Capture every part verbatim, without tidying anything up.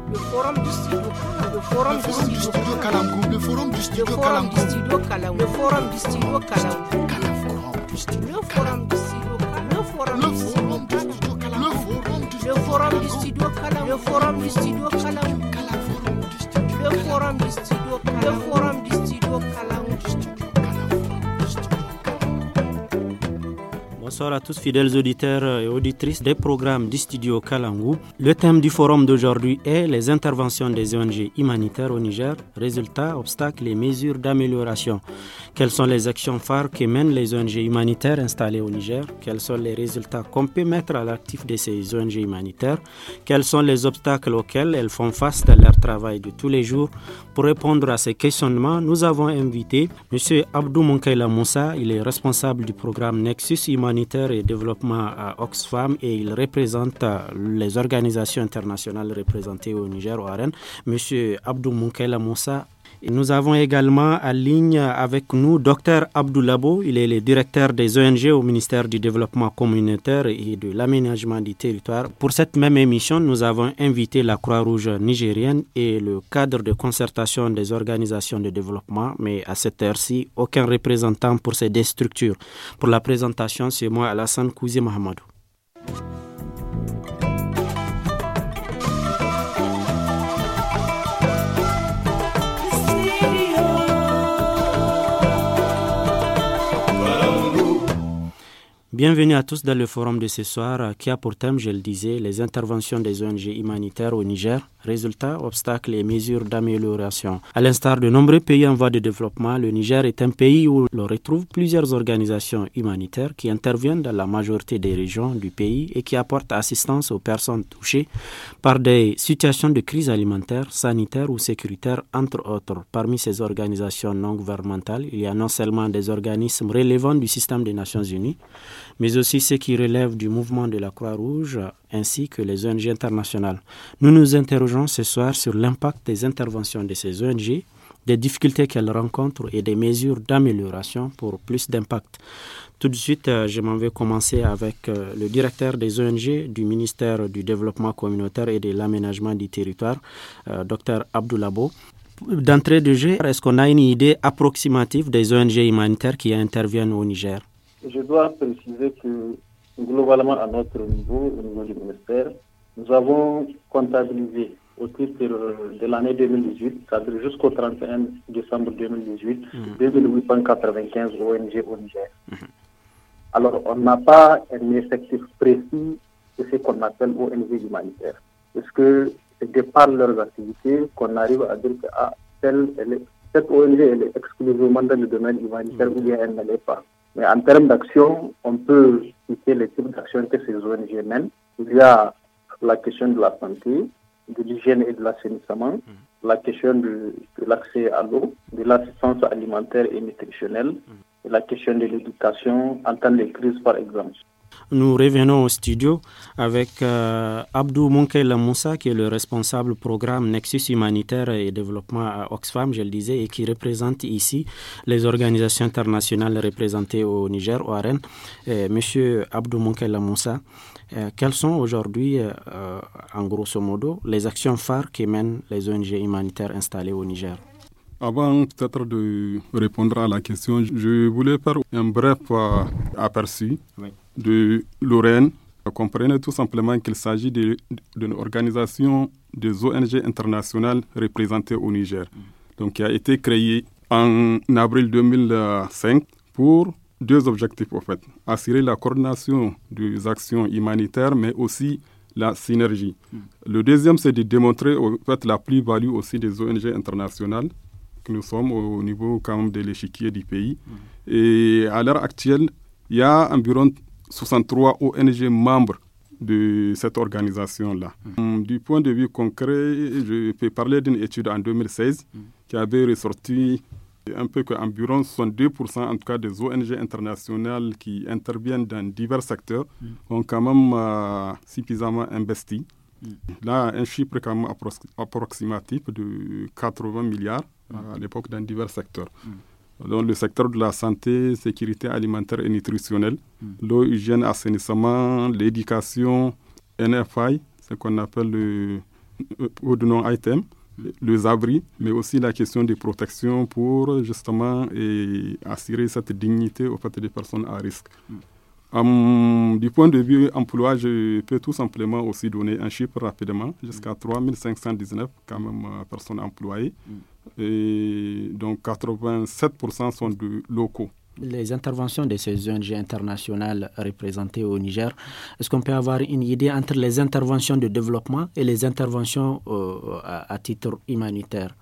Le forum du studio Kalangu. Le forum du studio Kalangu. Le forum du studio Kalangu. Le forum du studio Kalangu. Le forum du studio Kalangu. Le forum du studio Kalangu. Le forum du studio Kalangu. Le forum du studio Kalangu. Le forum du studio Kalangu. Le forum du studio Kalangu. Le forum du studio Kalangu. Bonsoir à tous fidèles auditeurs et auditrices des programmes du studio Kalangu. Le thème du forum d'aujourd'hui est les interventions des O N G humanitaires au Niger, résultats, obstacles et mesures d'amélioration. Quelles sont les actions phares que mènent les O N G humanitaires installées au Niger? Quels sont les résultats qu'on peut mettre à l'actif de ces O N G humanitaires? Quels sont les obstacles auxquels elles font face dans leur travail de tous les jours? Pour répondre à ces questionnements, nous avons invité M. Abdou Munkaila Moussa. Il est responsable du programme Nexus Humanitaire et Développement à Oxfam et il représente les organisations internationales représentées au Niger, au Arène. M. Abdou Munkaila Moussa. Et nous avons également en ligne avec nous Dr Abdou Labo. Il est le directeur des O N G au ministère du Développement communautaire et de l'aménagement du territoire. Pour cette même émission, nous avons invité la Croix-Rouge nigérienne et le cadre de concertation des organisations de développement, mais à cette heure-ci, aucun représentant pour ces deux structures. Pour la présentation, c'est moi, Alassane Kouzi Mahamadou. Bienvenue à tous dans le forum de ce soir qui a pour thème, je le disais, les interventions des O N G humanitaires au Niger, résultats, obstacles et mesures d'amélioration. À l'instar de nombreux pays en voie de développement, le Niger est un pays où l'on retrouve plusieurs organisations humanitaires qui interviennent dans la majorité des régions du pays et qui apportent assistance aux personnes touchées par des situations de crise alimentaire, sanitaire ou sécuritaire, entre autres. Parmi ces organisations non gouvernementales, il y a non seulement des organismes relevant du système des Nations Unies, mais aussi ceux qui relèvent du mouvement de la Croix-Rouge, ainsi que les O N G internationales. Nous nous interrogeons ce soir sur l'impact des interventions de ces O N G, des difficultés qu'elles rencontrent et des mesures d'amélioration pour plus d'impact. Tout de suite, je m'en vais commencer avec le directeur des O N G du ministère du Développement communautaire et de l'aménagement du territoire, Dr Abdou Labo. D'entrée de jeu, est-ce qu'on a une idée approximative des O N G humanitaires qui interviennent au Niger? Je dois préciser que globalement à notre niveau, au niveau du ministère, nous avons comptabilisé au titre de l'année deux mille dix-huit, c'est-à-dire jusqu'au trente et un décembre deux mille dix-huit, mmh. deux mille huit cent quatre-vingt-quinze O N G au Niger. Mmh. Alors, on n'a pas un effectif précis de ce qu'on appelle O N G humanitaire, parce que c'est de par leurs activités qu'on arrive à dire que ah, telle, elle est, cette O N G elle est exclusivement dans le domaine humanitaire mmh. ou bien elle ne l'est pas. Mais en termes d'action, on peut citer les types d'actions que ces O N G mènent. Il y a la question de la santé, de l'hygiène et de l'assainissement, mmh. la question de, de l'accès à l'eau, de l'assistance alimentaire et nutritionnelle, mmh. et la question de l'éducation en temps de crise, par exemple. Nous revenons au studio avec euh, Abdou Munkaila Moussa, qui est le responsable programme Nexus Humanitaire et Développement à Oxfam, je le disais, et qui représente ici les organisations internationales représentées au Niger, au Arène. Euh, Monsieur Abdou Munkaila Moussa, euh, quelles sont aujourd'hui, euh, en grosso modo, les actions phares qui mènent les O N G humanitaires installées au Niger? Avant peut-être de répondre à la question, je voulais faire un bref euh, aperçu oui. de l'O R E N. Comprenez tout simplement qu'il s'agit de, d'une organisation des O N G internationales représentées au Niger, mmh. donc qui a été créée en avril deux mille cinq pour deux objectifs en fait. Assurer la coordination des actions humanitaires, mais aussi la synergie. Mmh. Le deuxième, c'est de démontrer en fait, la plus-value aussi des O N G internationales. Que nous sommes au niveau quand même de l'échiquier du pays. Mmh. Et à l'heure actuelle, il y a environ soixante-trois O N G membres de cette organisation-là. Mmh. Du point de vue concret, je peux parler d'une étude en deux mille seize mmh. qui avait ressorti un peu qu'environ soixante-deux pour cent en tout cas des O N G internationales qui interviennent dans divers secteurs mmh. ont quand même euh, suffisamment investi. Mmh. Là, un chiffre quand même appro- approximatif de quatre-vingts milliards à l'époque dans divers secteurs. Mm. Dans le secteur de la santé, sécurité alimentaire et nutritionnelle, mm. l'eau, hygiène, assainissement, l'éducation, N F I, ce qu'on appelle le pour de non-items, les abris, mais aussi la question de protection pour justement et assurer cette dignité au fait des personnes à risque. Mm. Um, du point de vue emploi, je peux tout simplement aussi donner un chiffre rapidement, jusqu'à trois mille cinq cent dix-neuf quand même euh, personnes employées. Mm. Et donc quatre-vingt-sept pour cent sont de locaux. Les interventions de ces O N G internationales représentées au Niger, est-ce qu'on peut avoir une idée entre les interventions de développement et les interventions euh, à, à titre humanitaire?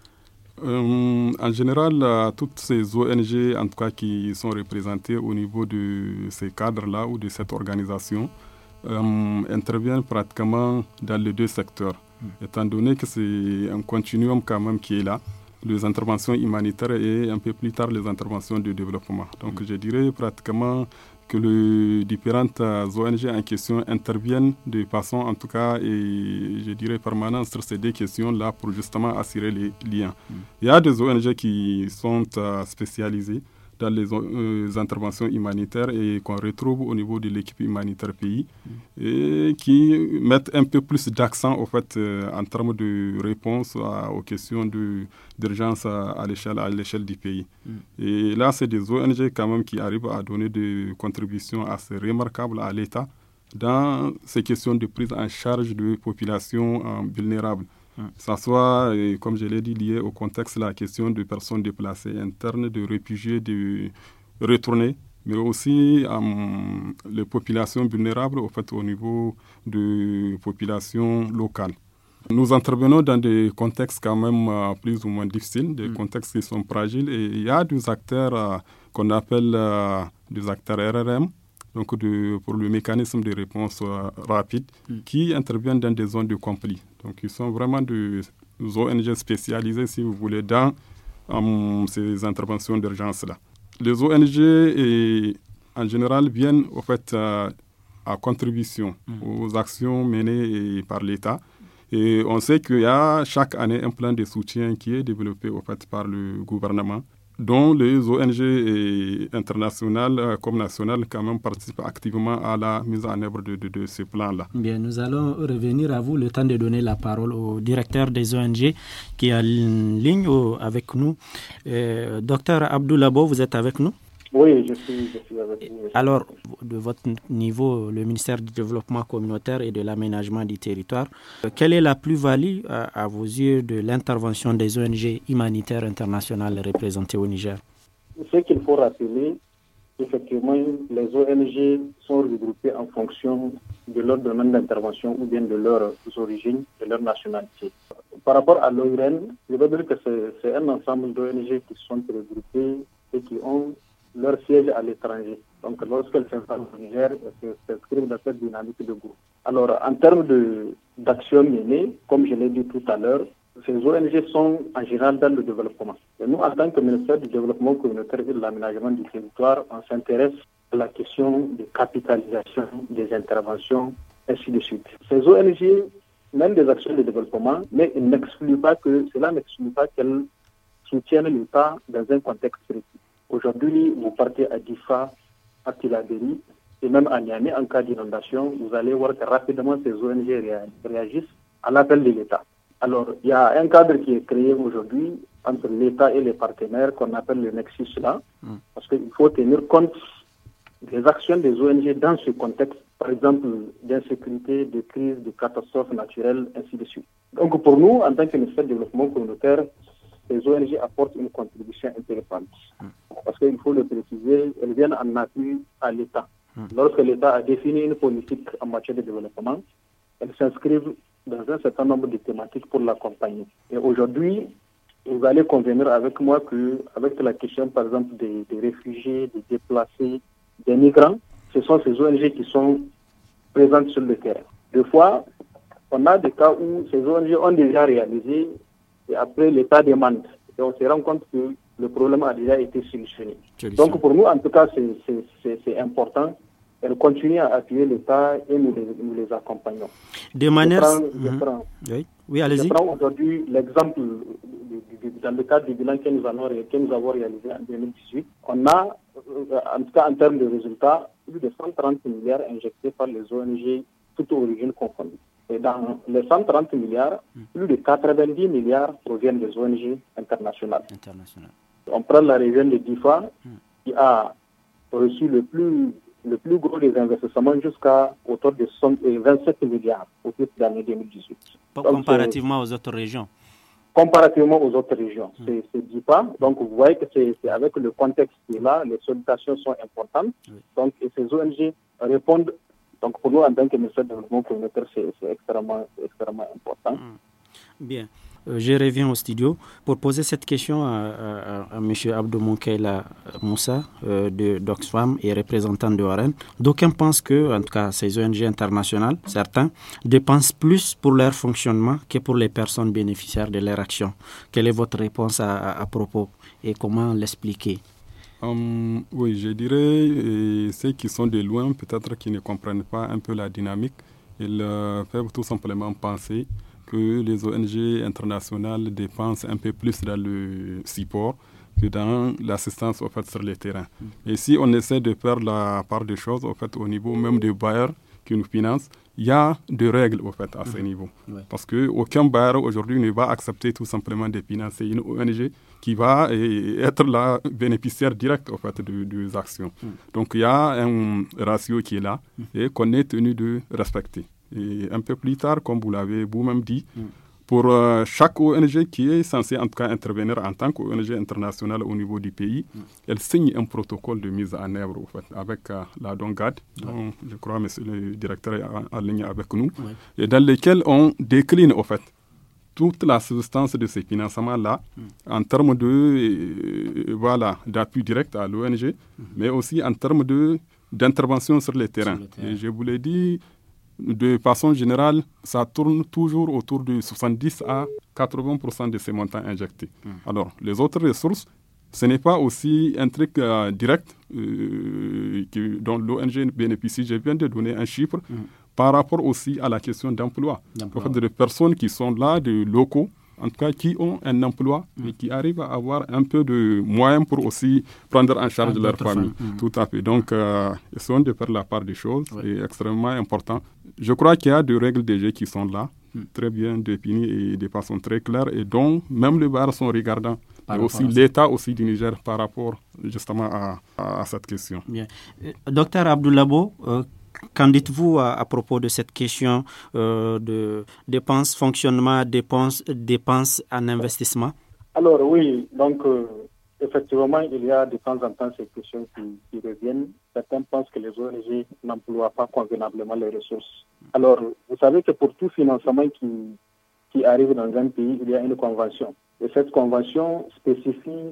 Euh, en général, euh, toutes ces O N G, en tout cas qui sont représentées au niveau de ces cadres-là ou de cette organisation, euh, interviennent pratiquement dans les deux secteurs, mmh. étant donné que c'est un continuum quand même qui est là, les interventions humanitaires et un peu plus tard les interventions de développement. Donc mmh. je dirais pratiquement que les différentes O N G en question interviennent de façon, en tout cas, et je dirais permanente sur ces deux questions-là pour justement assurer les liens. Mm. Il y a des O N G qui sont uh, spécialisées dans les, euh, les interventions humanitaires et qu'on retrouve au niveau de l'équipe humanitaire pays mm. et qui mettent un peu plus d'accent au fait euh, en termes de réponse à, aux questions de, d'urgence à, à, l'échelle, à l'échelle du pays. Mm. Et là, c'est des O N G quand même qui arrivent à donner des contributions assez remarquables à l'État dans ces questions de prise en charge de populations euh, vulnérables. Que ça soit, euh, comme je l'ai dit, lié au contexte, la question de personnes déplacées internes, de réfugiés, de retournés, mais aussi euh, les populations vulnérables au, fait, au niveau de populations locales. Nous intervenons dans des contextes quand même euh, plus ou moins difficiles, des mm. contextes qui sont fragiles, et il y a des acteurs euh, qu'on appelle euh, des acteurs R R M, donc de, pour le mécanisme de réponse euh, rapide, mm. qui interviennent dans des zones de conflit. Donc, ils sont vraiment des O N G spécialisées, si vous voulez, dans um, ces interventions d'urgence-là. Les O N G, et, en général, viennent au fait, euh, à contribution mm. aux actions menées et, par l'État. Et on sait qu'il y a chaque année un plan de soutien qui est développé au fait, par le gouvernement, dont les O N G internationales comme nationales quand même participent activement à la mise en œuvre de, de, de ce plan-là. Bien, nous allons revenir à vous, le temps de donner la parole au directeur des O N G qui est en ligne avec nous. Euh, docteur Abdoulabo, vous êtes avec nous? Oui, je suis, je suis avec vous. Alors, de votre niveau, le ministère du Développement communautaire et de l'aménagement du territoire, quelle est la plus-value, à, à vos yeux, de l'intervention des O N G humanitaires internationales représentées au Niger? Ce qu'il faut rappeler, effectivement, les O N G sont regroupées en fonction de leur domaine d'intervention ou bien de leurs origines, de leur nationalité. Par rapport à l'O I R N, je veux dire que c'est, c'est un ensemble d'O N G qui sont regroupées et qui ont leur siège à l'étranger. Donc, lorsqu'elles s'installent au Niger, elles s'inscrivent dans cette dynamique de groupe. Alors, en termes de, d'action menée, comme je l'ai dit tout à l'heure, ces O N G sont en général dans le développement. Et nous, en tant que ministère du Développement communautaire et de l'aménagement du territoire, on s'intéresse à la question de capitalisation des interventions, ainsi de suite. Ces O N G mènent des actions de développement, mais ils n'excluent pas que, cela n'exclut pas qu'elles soutiennent l'État dans un contexte précis. Aujourd'hui, vous partez à Difa, à Tilaberi et même à Niamey en cas d'inondation, vous allez voir que rapidement ces O N G réagissent à l'appel de l'État. Alors, il y a un cadre qui est créé aujourd'hui entre l'État et les partenaires qu'on appelle le Nexus là, mmh. parce qu'il faut tenir compte des actions des O N G dans ce contexte, par exemple d'insécurité, de crise, de catastrophes naturelles, ainsi de suite. Donc pour nous, en tant que ministère du Développement communautaire, les O N G apportent une contribution intéressante. Mmh. Parce qu'il faut le préciser, elles viennent en appui à l'État. Mmh. Lorsque l'État a défini une politique en matière de développement, elles s'inscrivent dans un certain nombre de thématiques pour l'accompagner. Et aujourd'hui, vous allez convenir avec moi qu'avec la question, par exemple, des, des réfugiés, des déplacés, des migrants, ce sont ces O N G qui sont présentes sur le terrain. Des fois, on a des cas où ces O N G ont déjà réalisé et après l'État demande. Et on se rend compte que le problème a déjà été solutionné. Donc pour nous, en tout cas, c'est, c'est, c'est, c'est important. Elle continue à appuyer l'État et nous les, nous les accompagnons. De manière... Je prends, je prends, oui. oui, allez-y. Je prends aujourd'hui l'exemple dans le cadre du bilan que nous, allons, que nous avons réalisé en deux mille dix-huit. On a, en tout cas en termes de résultats, plus de cent trente milliards injectés par les O N G, toutes origines confondues. Et dans les cent trente milliards, mmh. plus de quatre-vingt-dix milliards proviennent des O N G internationales. International. On prend la région de Difa, mmh. qui a reçu le plus, le plus gros des investissements jusqu'à autour de vingt-sept milliards au titre de l'année deux mille dix-huit. Donc, comparativement aux autres régions Comparativement aux autres régions. Mmh. C'est, c'est Difa. Donc, vous voyez que c'est, c'est avec le contexte qui est là, les sollicitations sont importantes. Oui. Donc, et ces O N G répondent. Donc, pour nous, en tant que ministère du développement communautaire, c'est, c'est extrêmement, extrêmement important. Mmh. Bien. Euh, je reviens au studio pour poser cette question à, à, à M. Abdou Moukaila Moussa euh, de d'Oxfam et représentant de O R N. D'aucuns pensent que, en tout cas, ces O N G internationales, certains, dépensent plus pour leur fonctionnement que pour les personnes bénéficiaires de leur action. Quelle est votre réponse à, à, à propos et comment l'expliquer? Um, oui, je dirais euh, ceux qui sont de loin, peut-être qui ne comprennent pas un peu la dynamique, ils euh, peuvent tout simplement penser que les O N G internationales dépensent un peu plus dans le support que dans l'assistance au fait, sur le terrain. Mm. Et si on essaie de faire la part des choses au, fait, au niveau même des bailleurs qui nous financent, il y a des règles au fait, à mm. ce niveau. Ouais. Parce qu'aucun bailleur aujourd'hui ne va accepter tout simplement de financer une O N G qui va et, être la bénéficiaire directe au fait, de, des actions. Mm. Donc il y a un ratio qui est là mm. et qu'on est tenu de respecter. Et un peu plus tard, comme vous l'avez vous-même dit, mm. pour euh, chaque O N G qui est censée en tout cas intervenir en tant qu'O N G internationale au niveau du pays, mm. elle signe un protocole de mise en œuvre au fait, avec euh, la DONGAD, ouais. dont je crois monsieur le directeur est en, en ligne avec nous, ouais. et dans lesquels on décline au fait toute la substance de ces financements-là mm. en termes de, euh, voilà, d'appui direct à l'O N G, mm. mais aussi en termes de, d'intervention sur le terrain. Sur le terrain. Et je vous l'ai dit, de façon générale, ça tourne toujours autour de soixante-dix à quatre-vingts pour cent de ces montants injectés. Mm. Alors, les autres ressources, ce n'est pas aussi un truc euh, direct euh, que, dont l'O N G bénéficie. Je viens de donner un chiffre mm. par rapport aussi à la question d'emploi. d'emploi. En fait, des personnes qui sont là, des locaux, en tout cas qui ont un emploi mm. et qui arrivent à avoir un peu de moyens pour aussi prendre en charge ah, leur famille. Mm. Tout à fait. Donc, euh, essayons de faire la part des choses. Ouais. C'est extrêmement important. Je crois qu'il y a des règles de jeu qui sont là, mm. très bien définies et de façon très claire, et dont même les bailleurs sont regardants. Et aussi l'État aussi du Niger par rapport justement à, à, à cette question. Bien. Euh, docteur Abdoulabo, euh, qu'en dites-vous à, à propos de cette question euh, de dépenses, fonctionnement, dépenses, dépenses en investissement? Alors oui, donc euh, effectivement, il y a de temps en temps ces questions qui, qui reviennent. Certains pensent que les O N G n'emploient pas convenablement les ressources. Alors, vous savez que pour tout financement qui, qui arrive dans un pays, il y a une convention. Et cette convention spécifie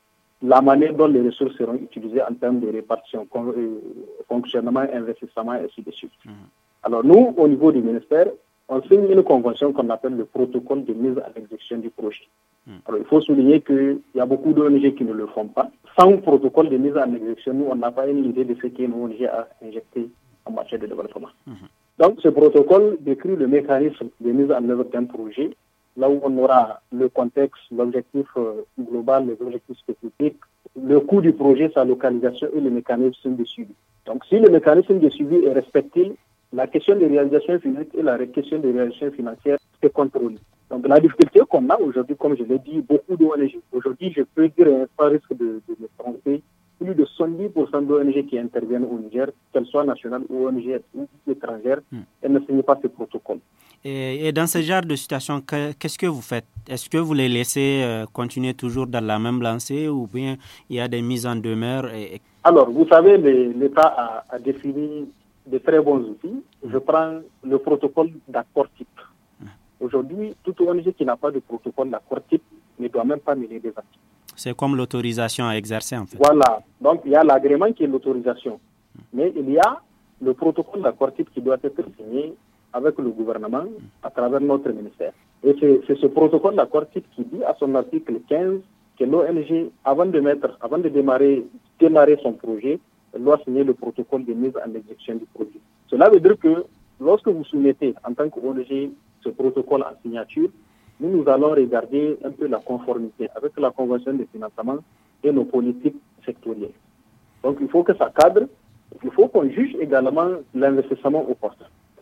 la manière dont les ressources seront utilisées en termes de répartition, fonctionnement, investissement, et ainsi de suite. Mmh. Alors nous, au niveau du ministère, on signe une convention qu'on appelle le protocole de mise en exécution du projet. Mmh. Alors il faut souligner qu'il y a beaucoup d'O N G qui ne le font pas. Sans protocole de mise en exécution, nous, on n'a pas une idée de ce qu'une O N G a injecté en matière de développement. Mmh. Donc ce protocole décrit le mécanisme de mise en œuvre d'un projet, là où on aura le contexte, l'objectif euh, global, les objectifs spécifiques, le coût du projet, sa localisation et le mécanisme de suivi. Donc si le mécanisme de suivi est respecté, la question de réalisation financière et la question de réalisation financière est contrôlée. Donc la difficulté qu'on a aujourd'hui, comme je l'ai dit, beaucoup d'O N G. Aujourd'hui, je peux dire, pas risque de, de me tromper, plus de soixante-dix pour cent d'O N G qui interviennent au Niger, qu'elles soient nationales ou O N G ou étrangères, hmm. elles ne signent pas ce protocole. Et, et dans ce genre de situation, que, qu'est-ce que vous faites? Est-ce que vous les laissez euh, continuer toujours dans la même lancée ou bien il y a des mises en demeure et... Alors, vous savez, les, l'État a, a défini de très bons outils. Hmm. Je prends le protocole d'accord type. Hmm. Aujourd'hui, toute O N G qui n'a pas de protocole d'accord type ne doit même pas mener des actes. C'est comme l'autorisation à exercer, en fait. Voilà. Donc, il y a l'agrément qui est l'autorisation. Mm. Mais il y a le protocole d'accord type qui doit être signé avec le gouvernement mm. à travers notre ministère. Et c'est, c'est ce protocole d'accord type qui dit à son article quinze que l'O N G, avant de mettre, avant de démarrer, démarrer son projet, elle doit signer le protocole de mise en exécution du projet. Cela veut dire que lorsque vous soumettez en tant qu'O N G ce protocole en signature, nous, nous allons regarder un peu la conformité avec la convention de financement et nos politiques sectorielles. Donc, il faut que ça cadre. Il faut qu'on juge également l'investissement au poste.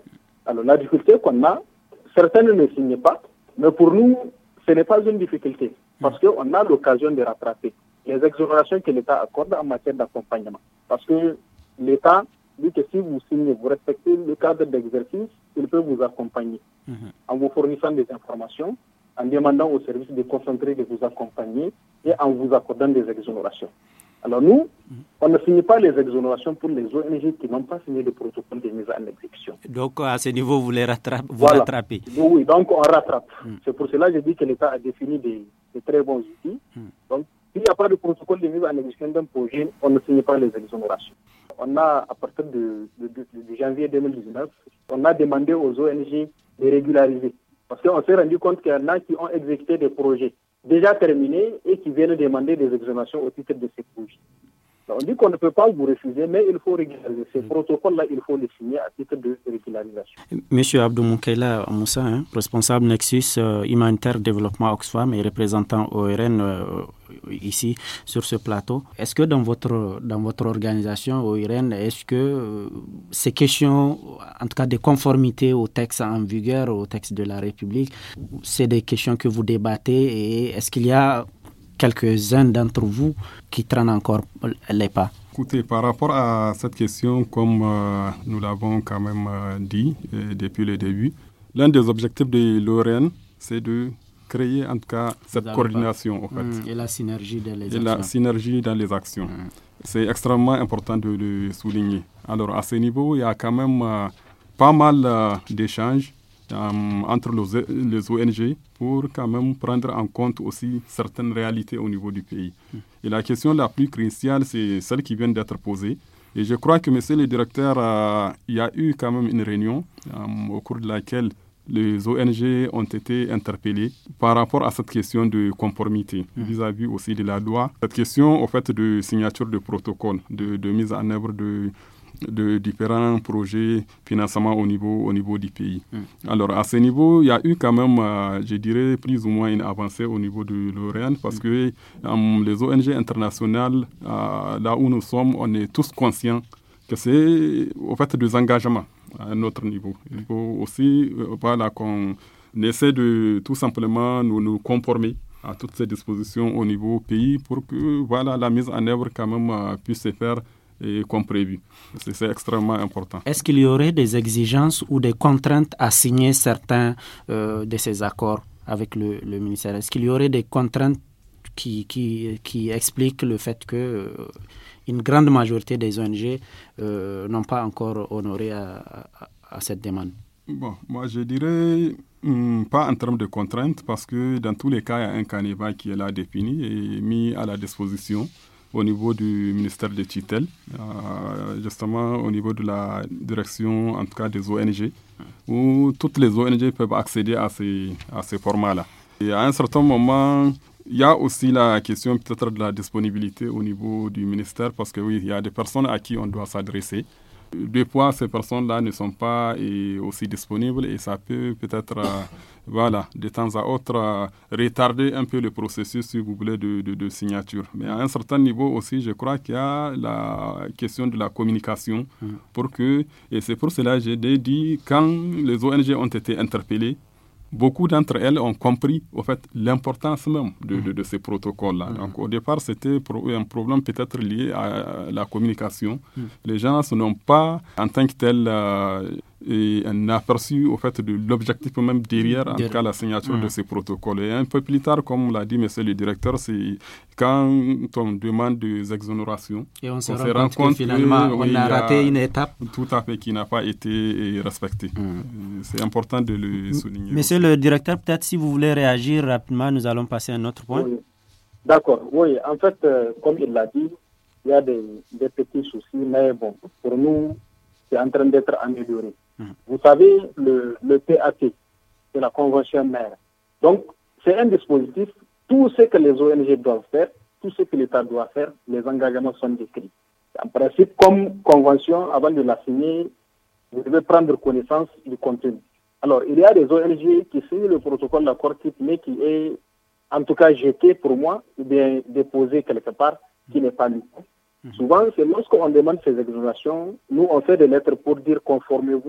Alors, la difficulté qu'on a, certains ne signent pas, mais pour nous, ce n'est pas une difficulté, parce qu'on a l'occasion de rattraper les exonérations que l'État accorde en matière d'accompagnement. Parce que l'État dit que si vous signez, vous respectez le cadre d'exercice, il peut vous accompagner mmh. en vous fournissant des informations, en demandant aux services de concentrer de vous accompagner et en vous accordant des exonérations. Alors nous, mmh. on ne signe pas les exonérations pour les O N G qui n'ont pas signé le protocole de mise en exécution. Donc à ce niveau, vous les rattrapez, vous voilà. rattrapez. Oui, donc on rattrape. Mmh. C'est pour cela que je dis que l'État a défini des, des très bons outils. Mmh. Donc s'il n'y a pas de protocole de mise en exécution d'un projet, on ne signe pas les exonérations. On a, à partir de, de, de, de janvier deux mille dix-neuf, on a demandé aux O N G de régulariser. Parce qu'on s'est rendu compte qu'il y en a qui ont exécuté des projets déjà terminés et qui viennent demander des exonérations au titre de ces projets. Alors, on dit qu'on ne peut pas vous refuser, mais il faut régulariser. Ces protocoles-là, il faut les signer à titre de régularisation. Monsieur Abdou Moukaila Moussa, hein, responsable Nexus euh, Humanitaire Développement Oxfam et représentant O R N euh, ici sur ce plateau. Est-ce que dans votre, dans votre organisation O R N, est-ce que euh, ces questions, en tout cas de conformité au texte en vigueur, au texte de la République, c'est des questions que vous débattez et est-ce qu'il y a quelques-uns d'entre vous qui traînent encore les pas? Écoutez, par rapport à cette question, comme euh, nous l'avons quand même euh, dit euh, depuis le début, l'un des objectifs de l'O R N, c'est de créer en tout cas cette coordination. En fait. Mmh, et la synergie dans les et actions. la synergie dans les actions. Mmh. C'est extrêmement important de le souligner. Alors à ce niveau, il y a quand même euh, pas mal euh, d'échanges Um, entre les, les O N G pour quand même prendre en compte aussi certaines réalités au niveau du pays. Mm. Et la question la plus cruciale, c'est celle qui vient d'être posée. Et je crois que, monsieur le directeur, euh, il y a eu quand même une réunion um, au cours de laquelle les O N G ont été interpellés par rapport à cette question de conformité mm. vis-à-vis aussi de la loi. Cette question, au fait, de signature de protocole, de, de mise en œuvre de de différents projets financement au niveau, au niveau du pays. Mm. Alors, à ce niveau, il y a eu quand même, euh, je dirais, plus ou moins une avancée au niveau de l'O R N parce mm. que euh, les O N G internationales, euh, là où nous sommes, on est tous conscients que c'est, au fait, des engagements à notre niveau. Il faut aussi, euh, voilà, qu'on essaie de tout simplement nous, nous conformer à toutes ces dispositions au niveau pays pour que, voilà, la mise en œuvre quand même euh, puisse se faire et comme prévu. C'est, c'est extrêmement important. Est-ce qu'il y aurait des exigences ou des contraintes à signer certains euh, de ces accords avec le, le ministère? Est-ce qu'il y aurait des contraintes qui, qui, qui expliquent le fait que euh, une grande majorité des O N G euh, n'ont pas encore honoré à, à, à cette demande? Bon, moi je dirais hum, pas en termes de contraintes parce que dans tous les cas, il y a un canevas qui est là défini et mis à la disposition au niveau du ministère de tutelle, euh, justement au niveau de la direction, en tout cas des O N G, où toutes les O N G peuvent accéder à ces, à ces formats-là. Et à un certain moment, il y a aussi la question peut-être de la disponibilité au niveau du ministère, parce que oui, il y a des personnes à qui on doit s'adresser. Des fois, ces personnes-là ne sont pas et, aussi disponibles et ça peut peut-être, euh, voilà, de temps à autre, euh, retarder un peu le processus, si vous voulez, de, de, de signature. Mais à un certain niveau aussi, je crois qu'il y a la question de la communication mmh. pour que, et c'est pour cela que j'ai dit, quand les O N G ont été interpellés, beaucoup d'entre elles ont compris au fait, l'importance même de, de, de ces protocoles-là. Mmh. Donc, au départ, c'était pro- un problème peut-être lié à la communication. Mmh. Les gens n'ont pas, en tant que tel, euh, et un aperçu au fait de l'objectif même derrière, en tout cas la signature mmh. de ces protocoles. Et un peu plus tard, comme l'a dit monsieur le directeur, c'est quand on demande des exonérations, et on, on se rend compte que finalement que, on oui, a raté a une étape. Tout à fait, qui n'a pas été respectée. Mmh. C'est important de le souligner. Monsieur aussi. Le directeur, peut-être si vous voulez réagir rapidement, nous allons passer à un autre point. Oui. D'accord, oui. En fait, euh, comme il l'a dit, il y a des, des petits soucis, mais bon, pour nous, c'est en train d'être amélioré. Mmh. Vous savez, le, le P A T, c'est la Convention mère. Donc, c'est un dispositif, tout ce que les O N G doivent faire, tout ce que l'État doit faire, les engagements sont décrits. En principe, comme convention, avant de la signer, vous devez prendre connaissance du contenu. Alors, il y a des O N G qui signent le protocole d'accord type, mais qui est, en tout cas, jeté pour moi, ou bien déposé quelque part, qui n'est pas lu. Mmh. Souvent, c'est lorsqu'on demande ces exonérations, nous, on fait des lettres pour dire conformez-vous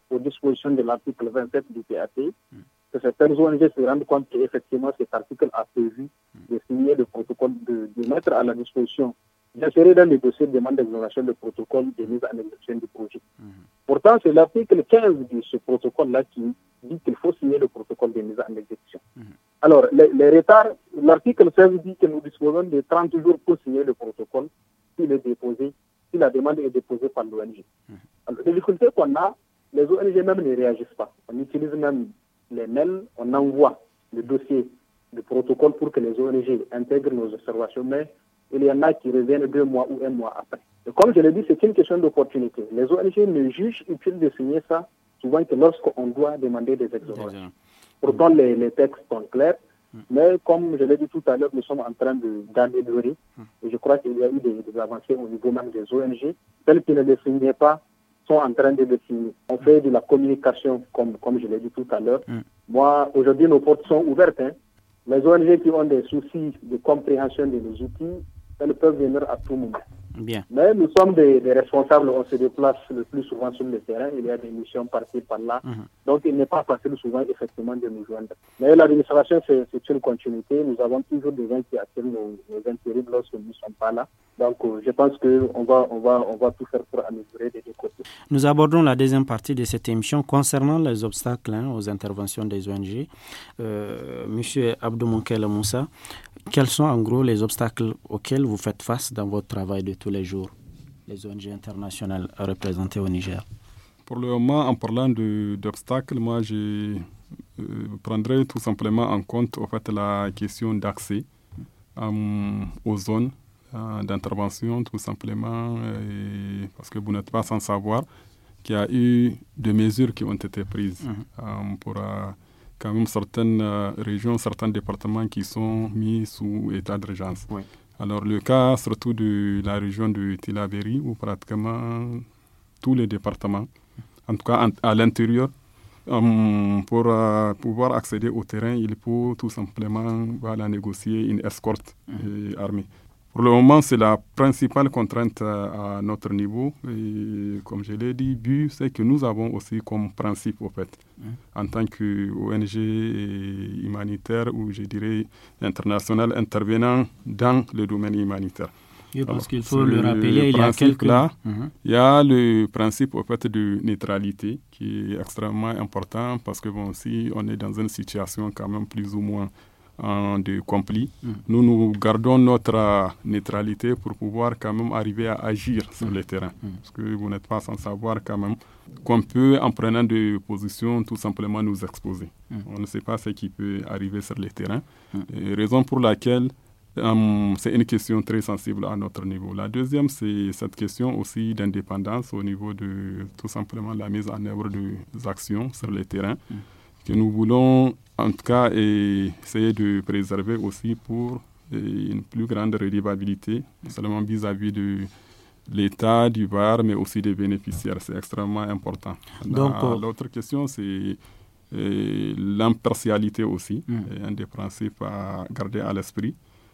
aux dispositions de l'article vingt-sept du P A T, que certaines O N G se rendent compte qu'effectivement cet article a prévu de signer le protocole, de, de mettre à la disposition, d'insérer dans les dossiers de demande d'exonération le protocole de mise en exécution du projet. Mmh. Pourtant, c'est l'article quinze de ce protocole-là qui dit qu'il faut signer le protocole de mise en exécution. Mmh. Alors, les, les retards, l'article seize dit que nous disposons de trente jours pour signer le protocole s'il est déposé, si la demande est déposée par l'O N G. Mmh. Alors, la difficulté qu'on a, les O N G même ne réagissent pas. On utilise même les mails, on envoie le dossier du protocole pour que les O N G intègrent nos observations, mais il y en a qui reviennent deux mois ou un mois après. Et comme je l'ai dit, c'est une question d'opportunité. Les O N G ne jugent utile de signer ça souvent que lorsqu'on doit demander des exonérations. Pourtant, les, les textes sont clairs, mais comme je l'ai dit tout à l'heure, nous sommes en train de, d'améliorer. Et je crois qu'il y a eu des, des avancées au niveau même des O N G. Celles qui ne les signaient pas sont en train de le signer. On fait de la communication, comme, comme je l'ai dit tout à l'heure. Mm. Moi, aujourd'hui, nos portes sont ouvertes. Hein. Les O N G qui ont des soucis de compréhension de nos outils, elles peuvent venir à tout moment. Bien. Mais nous sommes des, des responsables, on se déplace le plus souvent sur le terrain, il y a des missions par-ci, par-là. Mm-hmm. Donc, il n'est pas facile souvent, effectivement, de nous joindre. Mais l'administration, c'est, c'est une continuité. Nous avons toujours des gens qui attirent nos, nos intérêts lorsque nous ne sommes pas là. Donc, euh, je pense qu'on va, on va, on va tout faire pour améliorer des deux côtés. Nous abordons la deuxième partie de cette émission concernant les obstacles hein, aux interventions des O N G. Euh, Monsieur Abdou Moukela Moussa, quels sont en gros les obstacles auxquels vous faites face dans votre travail de tous les jours, les O N G internationales représentées au Niger? Pour le moment, en parlant de, d'obstacles, moi, je euh, prendrai tout simplement en compte au fait, la question d'accès euh, aux zones d'intervention, tout simplement, et parce que vous n'êtes pas sans savoir qu'il y a eu des mesures qui ont été prises mmh. euh, pour euh, quand même certaines euh, régions, certains départements qui sont mis sous état d'urgence. Oui. Alors le cas surtout de la région de Tillabéri, où pratiquement tous les départements, en tout cas en, à l'intérieur, um, pour euh, pouvoir accéder au terrain, il faut tout simplement voilà, négocier une escorte mmh. armée. Pour le moment, c'est la principale contrainte à notre niveau. Et comme je l'ai dit, but, c'est que nous avons aussi comme principe, au fait, mmh. en tant qu'O N G humanitaire ou je dirais international intervenant dans le domaine humanitaire. Oui, parce Alors, qu'il faut le rappeler, il y a quelques... Là, mmh. il y a le principe, au fait, de neutralité qui est extrêmement important parce que, bon, si on est dans une situation quand même plus ou moins de conflit. Mm. Nous, nous gardons notre euh, neutralité pour pouvoir quand même arriver à agir mm. sur le terrain. Mm. Parce que vous n'êtes pas sans savoir quand même qu'on peut, en prenant des positions, tout simplement nous exposer. Mm. On ne sait pas ce qui peut arriver sur le terrain. Mm. Et raison pour laquelle euh, c'est une question très sensible à notre niveau. La deuxième, c'est cette question aussi d'indépendance au niveau de tout simplement la mise en œuvre des actions sur le terrain mm. que nous voulons en tout cas et essayer de préserver aussi pour une plus grande redevabilité, non seulement vis-à-vis de l'État, du V A R, mais aussi des bénéficiaires. C'est extrêmement important. Donc, La, l'autre question, c'est l'impartialité aussi, mm. un des principes à garder à l'esprit.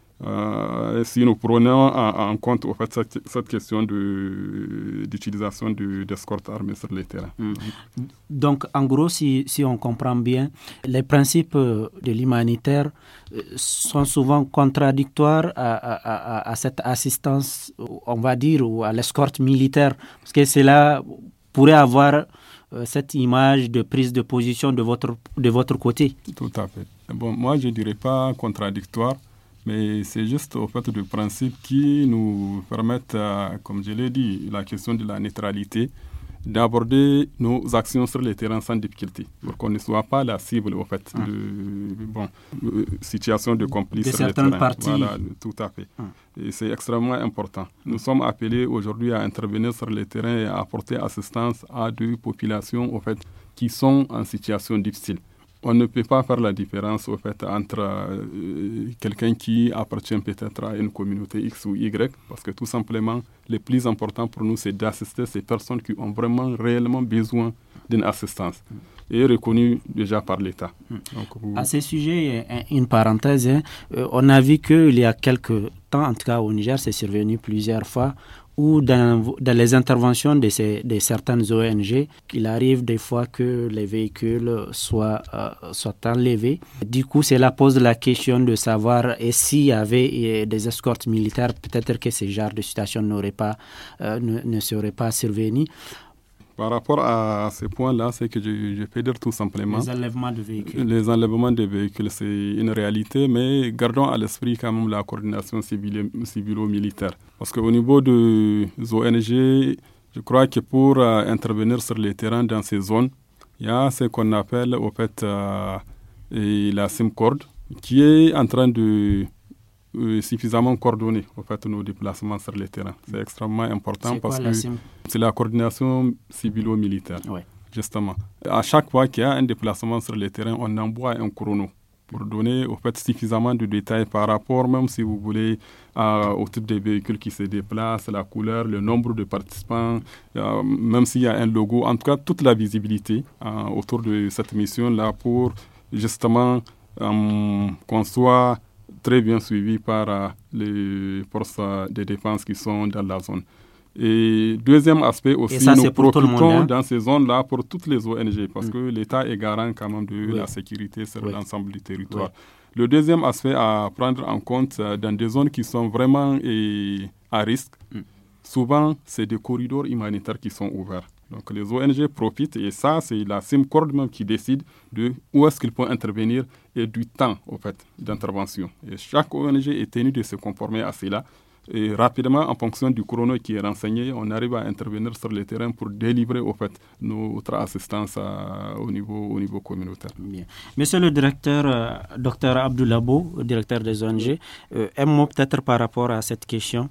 Euh, si nous prenons en, en compte au fait, cette, cette question de, d'utilisation de, d'escorte armée sur les terrains. Mmh. Donc, en gros, si, si on comprend bien, les principes de l'humanitaire sont souvent contradictoires à, à, à, à cette assistance, on va dire, ou à l'escorte militaire, parce que cela pourrait avoir euh, cette image de prise de position de votre, de votre côté. Tout à fait. Bon, moi, je ne dirais pas contradictoire, mais c'est juste au fait de principes qui nous permettent, euh, comme je l'ai dit, la question de la neutralité, d'aborder nos actions sur le terrain sans difficulté, pour qu'on ne soit pas la cible au fait ah. de bon, euh, situation de conflit sur le terrain. Parties. Voilà, tout à fait. Ah. Et c'est extrêmement important. Nous sommes appelés aujourd'hui à intervenir sur le terrain et à apporter assistance à des populations au fait qui sont en situation difficile. On ne peut pas faire la différence au fait, entre euh, quelqu'un qui appartient peut-être à une communauté X ou Y, parce que tout simplement, le plus important pour nous, c'est d'assister ces personnes qui ont vraiment, réellement besoin d'une assistance et reconnue déjà par l'État. Donc, vous... À ce sujet, une parenthèse, hein, on a vu qu'il y a quelques temps, en tout cas au Niger, c'est survenu plusieurs fois, ou dans, dans les interventions de, ces, de certaines O N G, il arrive des fois que les véhicules soient, euh, soient enlevés. Du coup, cela pose la question de savoir et s'il y avait des escortes militaires, peut-être que ce genre de situation n'aurait pas, euh, ne, ne serait pas survenu. Par rapport à ce point-là, c'est que je, je peux dire tout simplement... Les enlèvements de véhicules. Les enlèvements de véhicules, c'est une réalité, mais gardons à l'esprit quand même la coordination civilo-militaire. Parce qu'au niveau des O N G, je crois que pour euh, intervenir sur les terrains dans ces zones, il y a ce qu'on appelle au fait euh, la SIMCORD, qui est en train de... suffisamment coordonner en fait, nos déplacements sur le terrain. C'est extrêmement important c'est parce quoi, que la c'est la coordination civilo-militaire. Ouais. Justement. À chaque fois qu'il y a un déplacement sur le terrain, on envoie un chrono pour donner au fait, suffisamment de détails par rapport, même si vous voulez, euh, au type de véhicule qui se déplace, la couleur, le nombre de participants, euh, même s'il y a un logo, en tout cas toute la visibilité euh, autour de cette mission-là pour justement euh, qu'on soit très bien suivi par euh, les forces de défense qui sont dans la zone. Et deuxième aspect aussi, ça, nous profitons hein? dans ces zones-là pour toutes les O N G parce mm. que l'État est garant quand même de oui. la sécurité sur oui. l'ensemble du territoire. Oui. Le deuxième aspect à prendre en compte euh, dans des zones qui sont vraiment et, à risque, mm. souvent c'est des corridors humanitaires qui sont ouverts. Donc les O N G profitent et ça, c'est la SIMCORD même qui décide de où est-ce qu'ils peuvent intervenir et du temps au fait, d'intervention. Et chaque O N G est tenu de se conformer à cela. Et rapidement, en fonction du chrono qui est renseigné, on arrive à intervenir sur le terrain pour délivrer au fait, notre assistance à, au, niveau, au niveau communautaire. Bien. Monsieur le directeur, euh, docteur Abdoulabo, directeur des O N G, euh, un mot peut-être par rapport à cette question.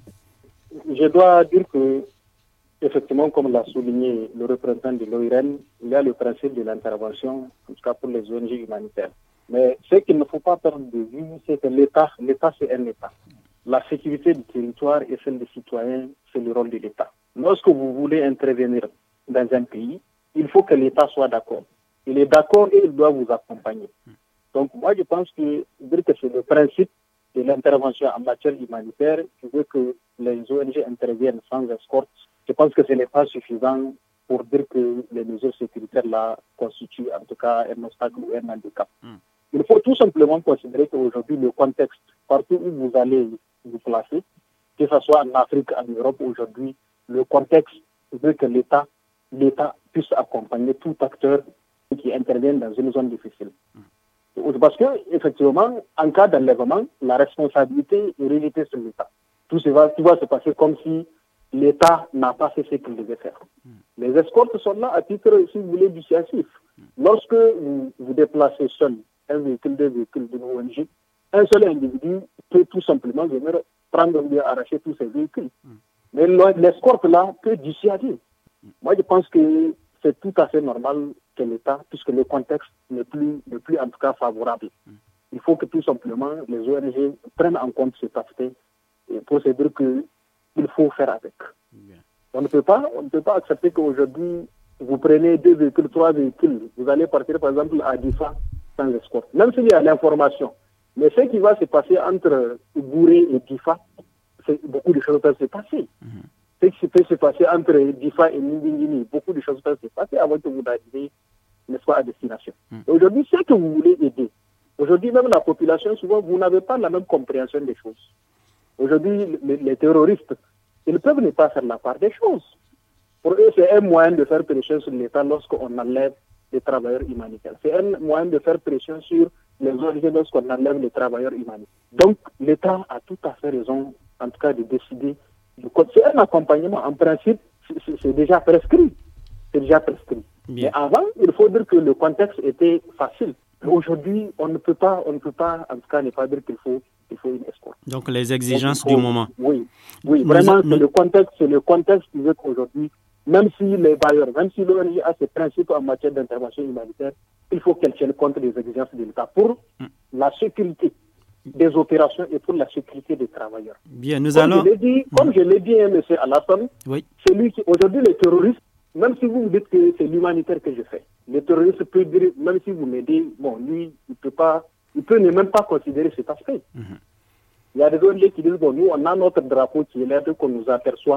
Je dois dire que effectivement, comme l'a souligné le représentant de l'O I R N, il y a le principe de l'intervention, en tout cas pour les O N G humanitaires. Mais ce qu'il ne faut pas perdre de vue, c'est que l'État, l'État c'est un État. La sécurité du territoire et celle des citoyens, c'est le rôle de l'État. Lorsque vous voulez intervenir dans un pays, il faut que l'État soit d'accord. Il est d'accord et il doit vous accompagner. Donc moi, je pense que dire que c'est le principe de l'intervention en matière humanitaire qui veut que les O N G interviennent sans escorte. Je pense que ce n'est pas suffisant pour dire que les mesures sécuritaires-là constituent en tout cas un obstacle ou un handicap. Mm. Il faut tout simplement considérer qu'aujourd'hui, le contexte, partout où vous allez vous placer, que ce soit en Afrique, en Europe, aujourd'hui, le contexte veut que l'État, l'État puisse accompagner tout acteur qui intervient dans une zone difficile. Mm. Parce que, effectivement, en cas d'enlèvement, la responsabilité est rejetée sur l'État. Tout, se va, tout va se passer comme si l'État n'a pas fait ce qu'il devait faire. Mm. Les escortes sont là à titre, si vous voulez, dissuasif. Mm. Lorsque vous vous déplacez seul, un véhicule, deux véhicules d'une O N G, un seul individu peut tout simplement venir prendre ou arracher tous ces véhicules. Mm. Mais l'escorte là peut dissuader. Mm. Moi, je pense que c'est tout à fait normal que l'État, puisque le contexte n'est plus, n'est plus en tout cas favorable. Mm. Il faut que tout simplement les O N G prennent en compte cet aspect pour se dire qu'il faut faire avec. Yeah. On ne peut pas, on ne peut pas accepter qu'aujourd'hui, vous prenez deux véhicules, trois véhicules, vous allez partir par exemple à Difa sans escorte, même s'il y a l'information. Mais ce qui va se passer entre Bouré et Difa, beaucoup de choses peuvent se passer. Mm-hmm. Ce qui peut se passer entre Difa et Ndingini, beaucoup de choses peuvent se passer avant que vous n'arriviez, n'est-ce pas, à destination. Mm. Aujourd'hui, c'est que vous voulez aider. Aujourd'hui, même la population, souvent, vous n'avez pas la même compréhension des choses. Aujourd'hui, les, les terroristes, ils peuvent ne pas faire la part des choses. Pour eux, c'est un moyen de faire pression sur l'État lorsqu'on enlève les travailleurs humanitaires. C'est un moyen de faire pression sur les O N G lorsqu'on enlève les travailleurs humanitaires. Donc, l'État a tout à fait raison, en tout cas, de décider. C'est un accompagnement, en principe, c'est, c'est déjà prescrit. C'est déjà prescrit. Bien. Mais avant, il faut dire que le contexte était facile. Aujourd'hui, on ne peut pas, on ne peut pas, en tout cas, ne pas dire qu'il faut, qu'il faut une escorte. Donc, les exigences faut, du moment. Oui, oui, vraiment, nous, c'est le contexte, c'est le contexte qui veut qu'aujourd'hui, même si les bailleurs, même si l'O N G a ses principes en matière d'intervention humanitaire, il faut qu'elle tienne compte des exigences de l'État pour mm. la sécurité des opérations et pour la sécurité des travailleurs. Bien, nous comme allons... Je l'ai dit, mm. Comme je l'ai dit, hein, M. Alassane, oui. C'est lui qui, aujourd'hui, les terroristes, même si vous me dites que c'est l'humanitaire que je fais, les terroristes peuvent dire, même si vous m'aidez, bon, lui, il peut pas, il peut ne même pas considérer cet aspect. Mm-hmm. Il y a des O N G qui disent, bon, nous, on a notre drapeau qui est là, qu'on nous aperçoit,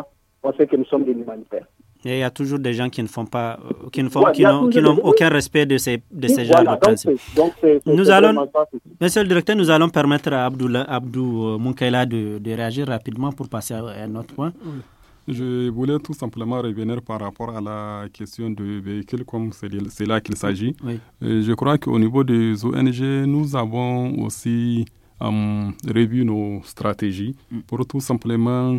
on sait que nous sommes des humanitaires. Et il y a toujours des gens qui ne font pas, qui ne font, Ouais, qui n'ont, qui n'ont des... aucun respect de ces, de ces voilà, genres de principes. C'est, donc c'est, c'est, nous c'est allons, ça, Monsieur le directeur, nous allons permettre à Abdou, Abdou Moukaila de, de réagir rapidement pour passer à un autre point. Oui. Je voulais tout simplement revenir par rapport à la question de véhicules, comme c'est, c'est là qu'il s'agit. Oui. Je crois qu'au niveau des O N G, nous avons aussi um, revu nos stratégies mm. pour tout simplement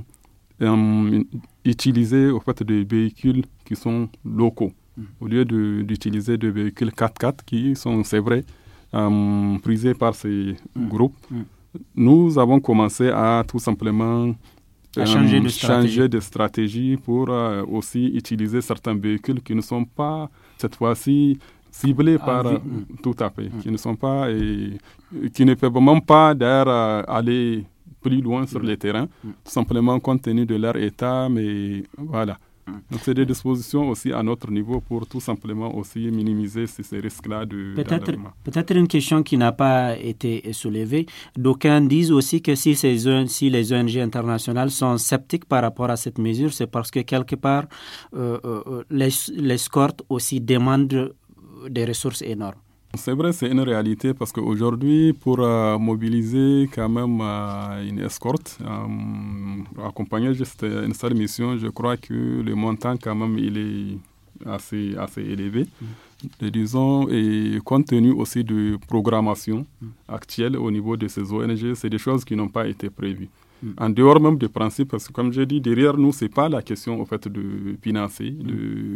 um, utiliser au fait des véhicules qui sont locaux, mm. au lieu de, d'utiliser des véhicules quatre-quatre qui sont, c'est vrai, um, prisés par ces mm. groupes. Mm. Nous avons commencé à tout simplement à changer de stratégie, changer de stratégie pour euh, aussi utiliser certains véhicules qui ne sont pas, cette fois-ci, ciblés ah, par... Oui. Euh, tout à fait. Mm. Qui ne sont pas... Et, qui ne peuvent même pas, d'ailleurs, euh, aller plus loin sur mm. les terrains, mm. tout simplement compte tenu de leur état, mais voilà. Donc, c'est des dispositions aussi à notre niveau pour tout simplement aussi minimiser ces, ces risques-là de peut-être, peut-être une question qui n'a pas été soulevée. D'aucuns disent aussi que si, ces, si les O N G internationales sont sceptiques par rapport à cette mesure, c'est parce que quelque part, euh, euh, les, l'escorte aussi demande des ressources énormes. C'est vrai, c'est une réalité parce qu'aujourd'hui, pour euh, mobiliser quand même euh, une escorte, euh, accompagner juste une seule mission, je crois que le montant quand même il est assez, assez élevé. Mm. Et disons, et compte tenu aussi de programmation mm. actuelle au niveau de ces O N G, c'est des choses qui n'ont pas été prévues. Mm. En dehors même des principes, parce que comme j'ai dit, derrière nous, ce n'est pas la question au fait, de financer, mm.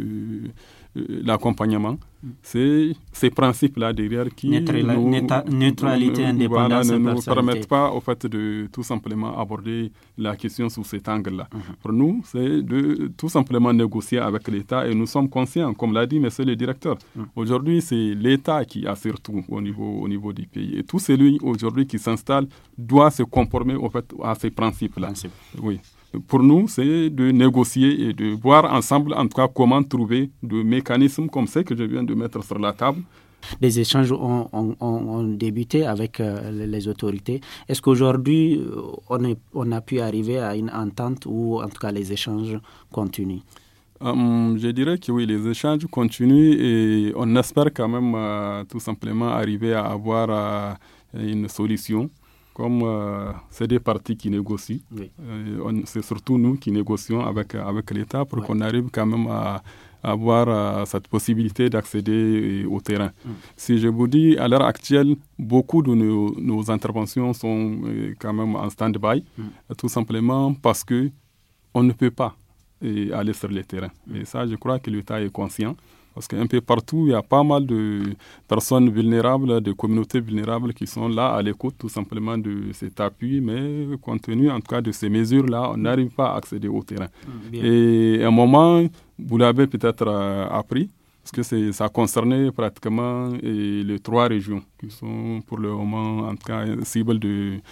de l'accompagnement, c'est ces principes-là derrière qui Neutrali- nous, neutra- neutralité, indépendance, voilà, ne nous permettent pas au fait de tout simplement aborder la question sous cet angle-là. Uh-huh. Pour nous, c'est de tout simplement négocier avec l'État et nous sommes conscients, comme l'a dit monsieur le directeur, uh-huh. aujourd'hui c'est l'État qui assure tout au niveau, au niveau du pays et tout celui aujourd'hui qui s'installe doit se conformer au fait à ces principes-là. Principe. Oui. Pour nous, c'est de négocier et de voir ensemble, en tout cas, comment trouver des mécanismes comme ceux que je viens de mettre sur la table. Des échanges ont, ont, ont débuté avec euh, les autorités. Est-ce qu'aujourd'hui, on, est, on a pu arriver à une entente ou, en tout cas, les échanges continuent? Um, je dirais que oui, les échanges continuent et on espère quand même euh, tout simplement arriver à avoir euh, une solution. Comme euh, c'est des partis qui négocient, oui. euh, on, c'est surtout nous qui négocions avec, avec l'État pour ouais. qu'on arrive quand même à, à avoir euh, cette possibilité d'accéder au terrain. Mm. Si je vous dis, à l'heure actuelle, beaucoup de nos, nos interventions sont euh, quand même en stand-by, mm. tout simplement parce qu'on ne peut pas euh, aller sur le terrain. Mm. Et ça, je crois que l'État est conscient. Parce qu'un peu partout, il y a pas mal de personnes vulnérables, de communautés vulnérables qui sont là à l'écoute tout simplement de cet appui. Mais compte tenu en tout cas de ces mesures-là, on n'arrive pas à accéder au terrain. Bien. Et à un moment, vous l'avez peut-être euh, appris, parce que c'est, ça concernait pratiquement et les trois régions qui sont pour le moment en tout cas cibles de...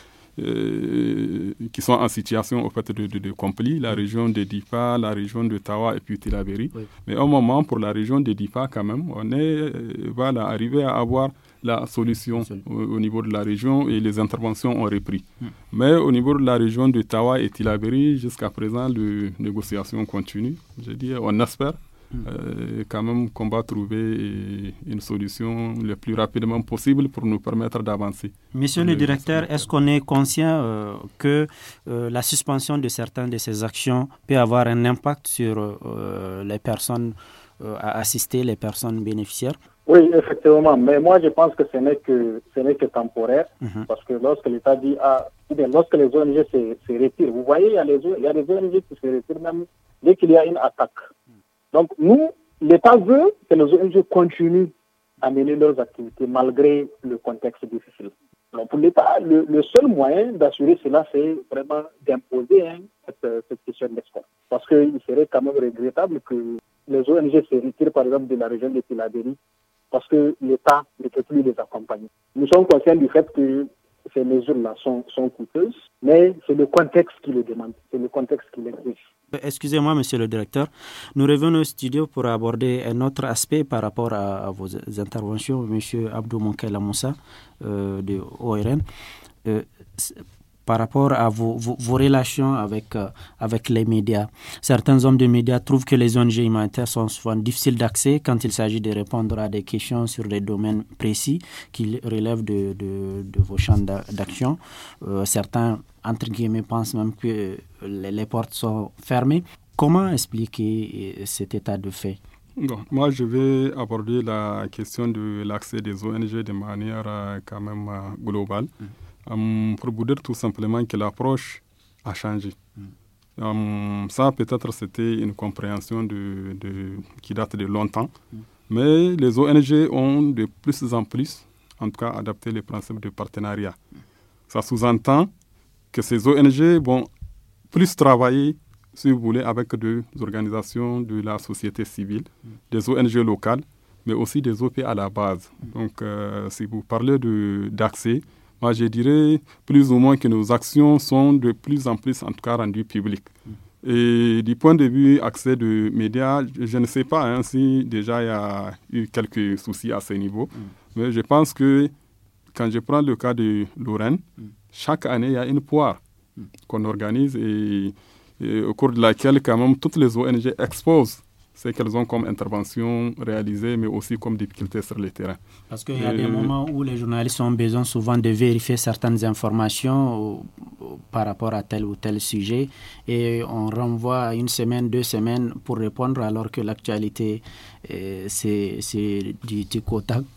Euh, qui sont en situation au fait, de, de, de conflit, la région de Difa, la région de Tawa et puis Tillabéri. Oui. Mais au moment, pour la région de Difa, quand même, on est euh, voilà, arrivé à avoir la solution au, au niveau de la région et les interventions ont repris. Hum. Mais au niveau de la région de Tawa et Tillabéri, jusqu'à présent, les négociations continuent. Je dis, on espère. Euh, quand même qu'on va trouver une solution le plus rapidement possible pour nous permettre d'avancer. Monsieur le directeur, est-ce qu'on est conscient euh, que euh, la suspension de certaines de ces actions peut avoir un impact sur euh, les personnes euh, à assister, les personnes bénéficiaires? Oui, effectivement, mais moi je pense que ce n'est que, ce n'est que temporaire, uh-huh. parce que lorsque l'État dit, ah, ou bien lorsque les O N G se, se retirent, vous voyez, il y a, les, il y a des O N G qui se retirent même dès qu'il y a une attaque. Donc, nous, l'État veut que les O N G continuent à mener leurs activités malgré le contexte difficile. Donc, pour l'État, le, le seul moyen d'assurer cela, c'est vraiment d'imposer hein, cette, cette question d'escorte. Parce qu'il serait quand même regrettable que les O N G se retirent, par exemple, de la région de Tillabéri, parce que l'État ne peut plus les accompagner. Nous sommes conscients du fait que ces mesures-là sont, sont coûteuses, mais c'est le contexte qui le demande, c'est le contexte qui l'exige. Excusez-moi, monsieur le directeur. Nous revenons au studio pour aborder un autre aspect par rapport à, à vos interventions, monsieur Abdou Moukaila Moussa euh, de O R N. Euh, par rapport à vos, vos, vos relations avec, euh, avec les médias. Certains hommes de médias trouvent que les O N G humanitaires sont souvent difficiles d'accès quand il s'agit de répondre à des questions sur des domaines précis qui relèvent de, de, de vos champs d'action. Euh, certains, entre guillemets, pensent même que les, les portes sont fermées. Comment expliquer cet état de fait? Bon, moi, je vais aborder la question de l'accès des O N G de manière euh, quand même euh, globale. Mm. Um, pour vous dire tout simplement que l'approche a changé. Mm. Um, ça, peut-être, c'était une compréhension de, de, qui date de longtemps. Mm. Mais les O N G ont de plus en plus, en tout cas, adapté les principes de partenariat. Mm. Ça sous-entend que ces O N G vont plus travailler, si vous voulez, avec des organisations de la société civile, mm. des O N G locales, mais aussi des O P à la base. Mm. Donc, euh, si vous parlez de, d'accès, moi, je dirais plus ou moins que nos actions sont de plus en plus, en tout cas, rendues publiques. Mm. Et du point de vue accès de médias, je, je ne sais pas hein, si déjà il y a eu quelques soucis à ce niveau, mm. mais je pense que quand je prends le cas de Lorraine, mm. chaque année, il y a une poire mm. qu'on organise et Et au cours de laquelle, quand même, toutes les O N G exposent ce qu'elles ont comme intervention réalisée, mais aussi comme difficultés sur le terrain. Parce qu'il y a et des moments où les journalistes ont besoin souvent de vérifier certaines informations ou, ou, par rapport à tel ou tel sujet, et on renvoie une semaine, deux semaines pour répondre, alors que l'actualité, euh, c'est, c'est du tic au tac.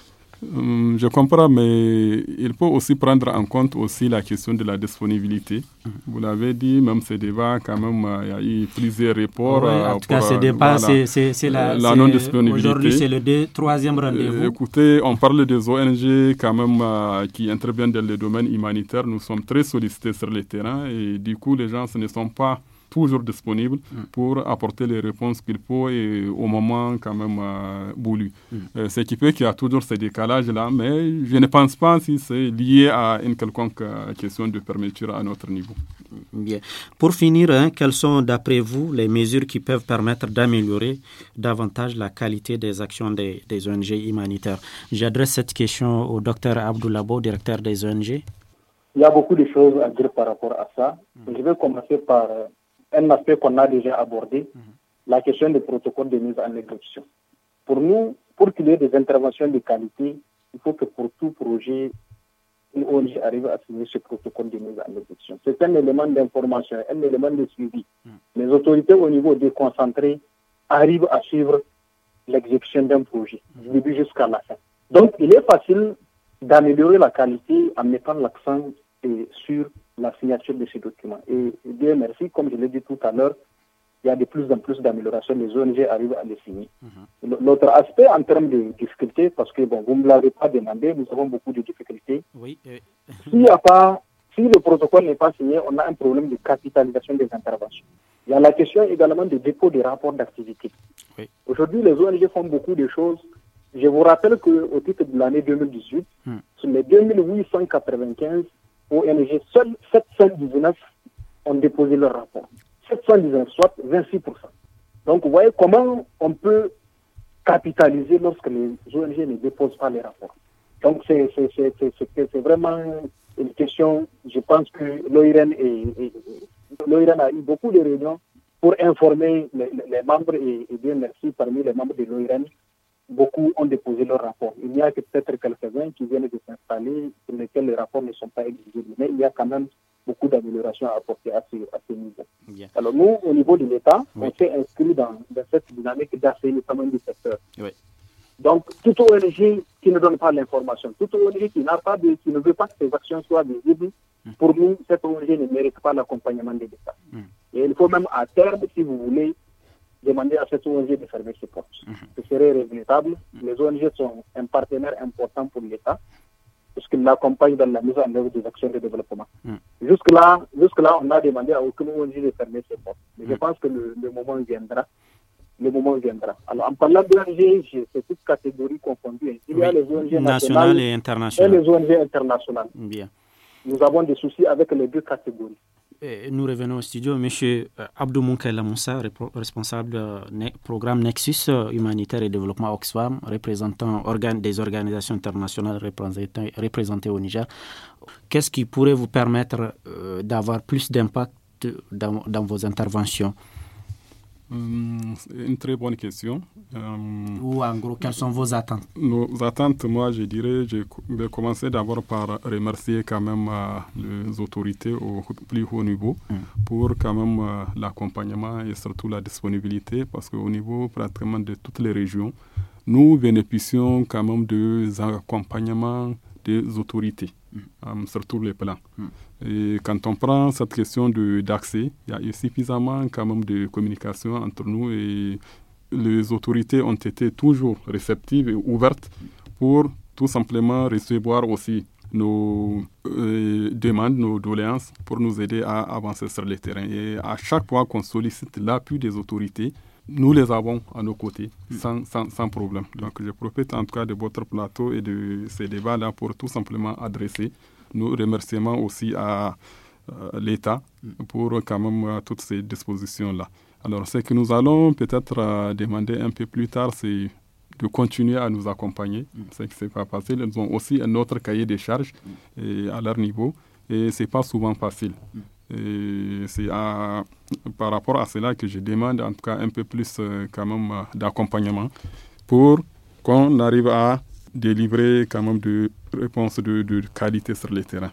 Hum, je comprends, mais il faut aussi prendre en compte aussi la question de la disponibilité. Mmh. Vous l'avez dit, même ce débat, quand même, il y a eu plusieurs reports. Oui, en tout cas, ce débat, voilà, c'est, c'est, c'est la, la non-disponibilité. Aujourd'hui, c'est le deux, troisième rendez-vous. Euh, écoutez, on parle des O N G quand même euh, qui interviennent dans le domaine humanitaire. Nous sommes très sollicités sur le terrain et du coup, les gens ne sont pas toujours disponible mm. pour apporter les réponses qu'il faut et au moment quand même euh, voulu. Mm. Euh, ce qui fait qu'il y a toujours ce décalage-là, mais je ne pense pas si c'est lié à une quelconque euh, question de fermeture à notre niveau. Bien. Pour finir, hein, quelles sont d'après vous les mesures qui peuvent permettre d'améliorer davantage la qualité des actions des, des O N G humanitaires? J'adresse cette question au docteur Abdoulabo, directeur des O N G. Il y a beaucoup de choses à dire par rapport à ça. Mm. Je vais commencer par euh, un aspect qu'on a déjà abordé, mm-hmm. la question des protocoles de mise en exécution. Pour nous, pour qu'il y ait des interventions de qualité, il faut que pour tout projet, une O N G arrive à signer ce protocole de mise en exécution. C'est un élément d'information, un élément de suivi. Mm. Les autorités au niveau déconcentré arrivent à suivre l'exécution d'un projet, du début jusqu'à la fin. Donc, il est facile d'améliorer la qualité en mettant l'accent sur la signature de ces documents. Et Dieu merci, comme je l'ai dit tout à l'heure, il y a de plus en plus d'améliorations, les O N G arrivent à les signer. Mm-hmm. L'autre aspect en termes de difficultés, parce que bon, vous ne me l'avez pas demandé, nous avons beaucoup de difficultés. Oui. Euh... S'il y a pas, si le protocole n'est pas signé, on a un problème de capitalisation des interventions. Il y a la question également du dépôt des rapports d'activité. Oui. Aujourd'hui, les O N G font beaucoup de choses. Je vous rappelle qu'au titre de l'année deux mille dix-huit, mm. sur les deux mille huit cent quatre-vingt-quinze O N G, seuls sept cent dix-neuf ont déposé leur rapport. sept cent dix-neuf, soit vingt-six pour cent. Donc, vous voyez comment on peut capitaliser lorsque les O N G ne déposent pas les rapports. Donc, c'est, c'est, c'est, c'est, c'est, c'est vraiment une question, je pense que l'O I R N, et, et, l'O I R N a eu beaucoup de réunions pour informer les, les membres, et, et bien merci, parmi les membres de l'O I R N, beaucoup ont déposé leur rapport. Il y a que peut-être quelques-uns qui viennent de s'installer, pour lesquels les rapports ne sont pas exigibles. Mais il y a quand même beaucoup d'améliorations à apporter à ce, à ce niveau. Yeah. Alors nous, au niveau de l'État, oui. on s'est inscrit dans, dans cette dynamique d'assainissement du secteur. Oui. Donc, toute O N G qui ne donne pas l'information, toute O N G qui n'a pas de, qui ne veut pas que ses actions soient visibles, mm. pour nous, cette O N G ne mérite pas l'accompagnement de l'État. Mm. Et il faut même à terme, si vous voulez, demander à cette O N G de fermer ses portes. Mm-hmm. Ce serait regrettable. Mm-hmm. Les O N G sont un partenaire important pour l'État, puisqu'ils l'accompagnent dans la mise en œuvre des actions de développement. Mm-hmm. Jusque-là, jusque-là, on a demandé à aucune O N G de fermer ses portes. Mais mm-hmm. je pense que le, le moment viendra. Le moment viendra. Alors, en parlant d'O N G, c'est toutes catégories confondues. Il y a oui. les O N G nationales et internationales. Et les O N G internationales. Bien. Nous avons des soucis avec les deux catégories. nous revenons au studio. Monsieur Abdou Moukaila Moussa, responsable du programme Nexus Humanitaire et Développement Oxfam, représentant des organisations internationales représentées, représentées au Niger. Qu'est-ce qui pourrait vous permettre euh, d'avoir plus d'impact dans, dans vos interventions? Hum, c'est une très bonne question. Hum, Ou en gros, quelles sont vos attentes? Nos attentes, moi, je dirais, je vais commencer d'abord par remercier quand même euh, les autorités au plus haut niveau hum. pour quand même euh, l'accompagnement et surtout la disponibilité, parce qu'au niveau pratiquement de toutes les régions, nous bénéficions quand même des accompagnements des autorités, mm. um, sur tous les plans. Mm. Et quand on prend cette question de, d'accès, il y a eu suffisamment quand même de communication entre nous et les autorités ont été toujours réceptives et ouvertes pour tout simplement recevoir aussi nos euh, demandes, nos doléances pour nous aider à avancer sur le terrain. Et à chaque fois qu'on sollicite l'appui des autorités, nous les avons à nos côtés, mmh. sans, sans, sans problème. Donc, je profite en tout cas de votre plateau et de ces débats-là pour tout simplement adresser nos remerciements aussi à euh, l'État mmh. pour quand même euh, toutes ces dispositions-là. Alors, ce que nous allons peut-être euh, demander un peu plus tard, c'est de continuer à nous accompagner. Mmh. Ce qui n'est pas facile. Ils ont aussi un autre cahier des charges mmh. et à leur niveau et ce n'est pas souvent facile. Mmh. Et c'est à, par rapport à cela que je demande en tout cas un peu plus euh, quand même euh, d'accompagnement pour qu'on arrive à délivrer quand même des réponses de, de qualité sur le terrain.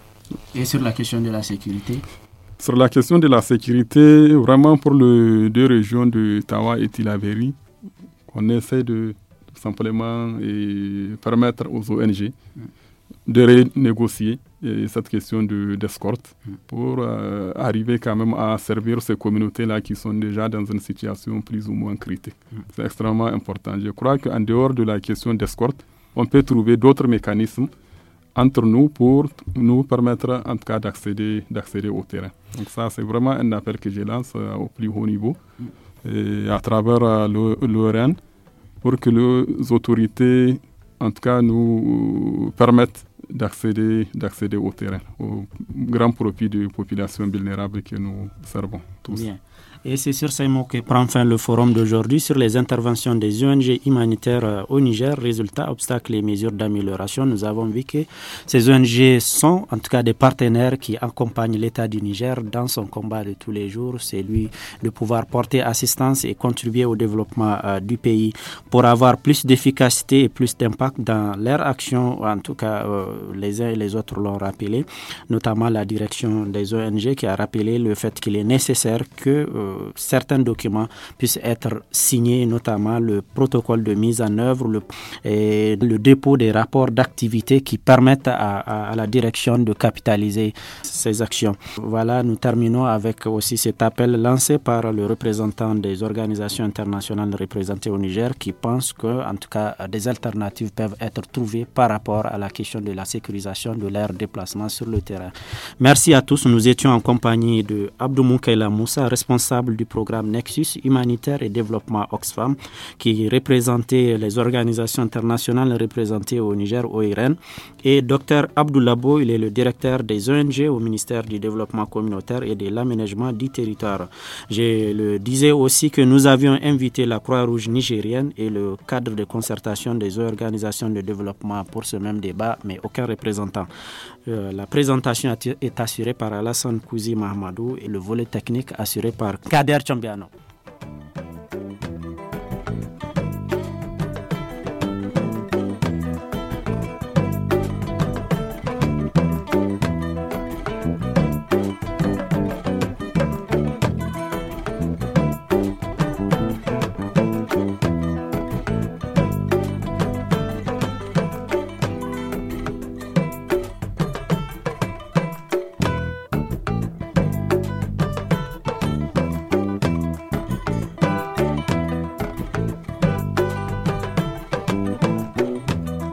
Et sur la question de la sécurité? Sur la question de la sécurité, vraiment pour les deux régions de Tawa et Tillabéri, on essaie de simplement et permettre aux O N G mm. de renégocier et cette question de, d'escorte mm. pour euh, arriver quand même à servir ces communautés-là qui sont déjà dans une situation plus ou moins critique. Mm. C'est extrêmement important. Je crois qu'en dehors de la question d'escorte, on peut trouver d'autres mécanismes entre nous pour nous permettre en tout cas d'accéder, d'accéder au terrain. Donc ça, c'est vraiment un appel que je lance euh, au plus haut niveau mm. et à travers euh, l'O R N pour que les autorités en tout cas nous permettent d'accéder, d'accéder au terrain, au grand profit des populations vulnérables que nous servons tous. Bien. Et c'est sur ces mots que prend fin le forum d'aujourd'hui sur les interventions des O N G humanitaires au Niger. Résultats, obstacles et mesures d'amélioration. Nous avons vu que ces O N G sont en tout cas des partenaires qui accompagnent l'État du Niger dans son combat de tous les jours. C'est lui de pouvoir porter assistance et contribuer au développement euh, du pays pour avoir plus d'efficacité et plus d'impact dans leur action. En tout cas, euh, les uns et les autres l'ont rappelé, notamment la direction des O N G qui a rappelé le fait qu'il est nécessaire que euh, certains documents puissent être signés, notamment le protocole de mise en œuvre, le, et le dépôt des rapports d'activité qui permettent à, à, à la direction de capitaliser ces actions. Voilà, nous terminons avec aussi cet appel lancé par le représentant des organisations internationales représentées au Niger qui pense que, en tout cas, des alternatives peuvent être trouvées par rapport à la question de la sécurisation de leur déplacement sur le terrain. Merci à tous. Nous étions en compagnie de Abdou Moukaila Moussa, responsable du programme Nexus Humanitaire et Développement Oxfam, qui représentait les organisations internationales représentées au Niger, O R N, et Dr Abdou Labo, il est le directeur des O N G au ministère du Développement communautaire et de l'aménagement du territoire. Je le disais aussi que nous avions invité la Croix-Rouge nigérienne et le cadre de concertation des organisations de développement pour ce même débat, mais aucun représentant. Euh, la présentation est assurée par Alassane Kouzi Mahamadou et le volet technique assuré par Kader Chambiano.